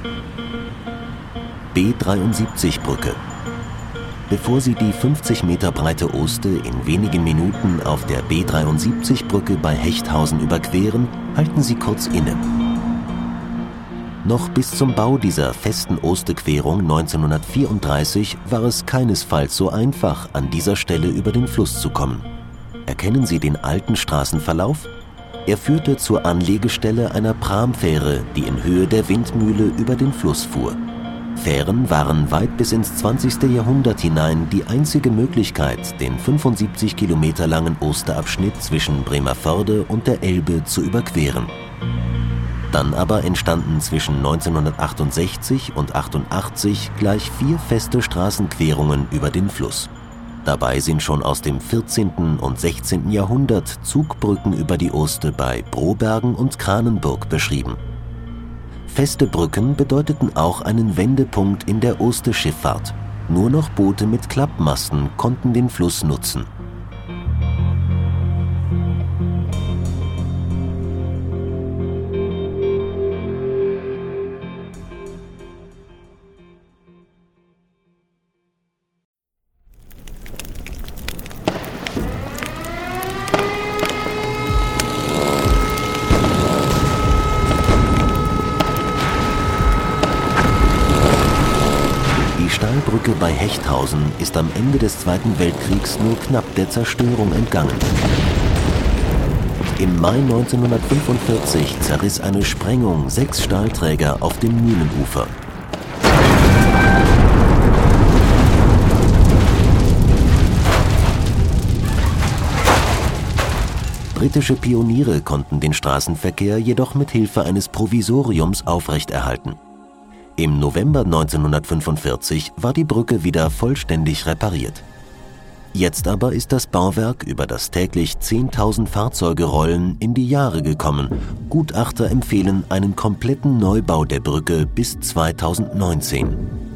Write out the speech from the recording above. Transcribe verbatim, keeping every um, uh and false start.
B dreiundsiebzig Brücke. Bevor Sie die fünfzig Meter breite Oste in wenigen Minuten auf der B dreiundsiebzig Brücke bei Hechthausen überqueren, halten Sie kurz inne. Noch bis zum Bau dieser festen Ostequerung neunzehnhundertvierunddreißig war es keinesfalls so einfach, an dieser Stelle über den Fluss zu kommen. Erkennen Sie den alten Straßenverlauf? Er führte zur Anlegestelle einer Pramfähre, die in Höhe der Windmühle über den Fluss fuhr. Fähren waren weit bis ins zwanzigste Jahrhundert hinein die einzige Möglichkeit, den fünfundsiebzig Kilometer langen Osterabschnitt zwischen Bremervörde und der Elbe zu überqueren. Dann aber entstanden zwischen neunzehnhundertachtundsechzig und achtundachtzig gleich vier feste Straßenquerungen über den Fluss. Dabei sind schon aus dem vierzehnten und sechzehnten Jahrhundert Zugbrücken über die Oste bei Brobergen und Kranenburg beschrieben. Feste Brücken bedeuteten auch einen Wendepunkt in der Osterschifffahrt. Nur noch Boote mit Klappmasten konnten den Fluss nutzen. Die Stahlbrücke bei Hechthausen ist am Ende des Zweiten Weltkriegs nur knapp der Zerstörung entgangen. Im Mai neunzehnhundertfünfundvierzig zerriss eine Sprengung sechs Stahlträger auf dem Mühlenufer. Britische Pioniere konnten den Straßenverkehr jedoch mit Hilfe eines Provisoriums aufrechterhalten. Im November neunzehnhundertfünfundvierzig war die Brücke wieder vollständig repariert. Jetzt aber ist das Bauwerk, über das täglich zehntausend Fahrzeuge rollen, in die Jahre gekommen. Gutachter empfehlen einen kompletten Neubau der Brücke bis zweitausendneunzehn.